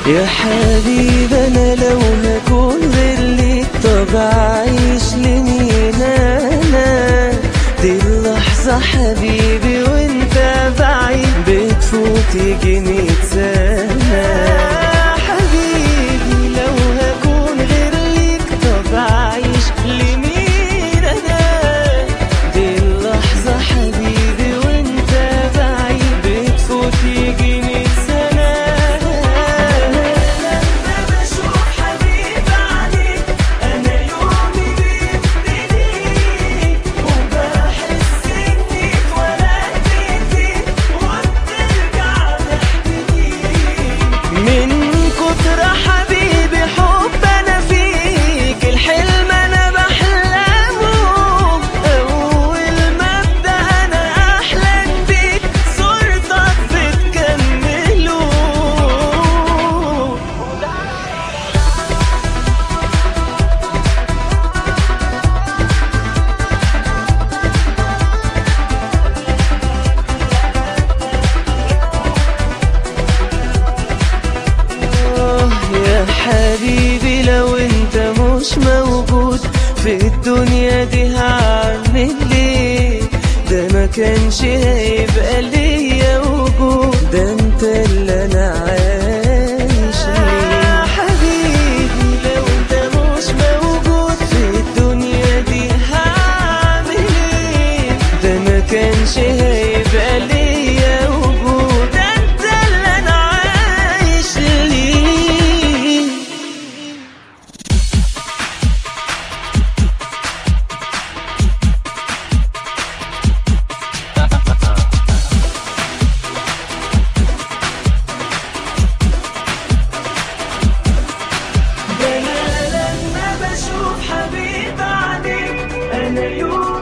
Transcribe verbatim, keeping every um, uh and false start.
يا حبيبي انا لو هكون غير ليك طب اعيش لمين انا؟ دي اللحظة حبيبي وانت بعيد بتفوت يجي مية سنة. حبيبي لو هكون غير ليك طب اعيش لمين انا؟ دي اللحظة حبيبي وانت بعيد بتفوت يجي مية سنة. من كتر حبيبي حب انا فيك الحلم انا بحلمه، اول ما ابدا انا احلم بيك صورتك بتكمله. يا حبيبي لو انت مش موجود في الدنيا دي هعمل ايه؟ ده ما كانش هيبقى ليا وجود، ده انت اللي انا عايش ليه. حبيبي لو انت مش موجود في الدنيا دي هعمل ايه؟ ده ما كانش هيبقى ليا وجود، ده انت اللي انا عايش ليه. ده انا لما بشوف حبيب بعدك انا يوم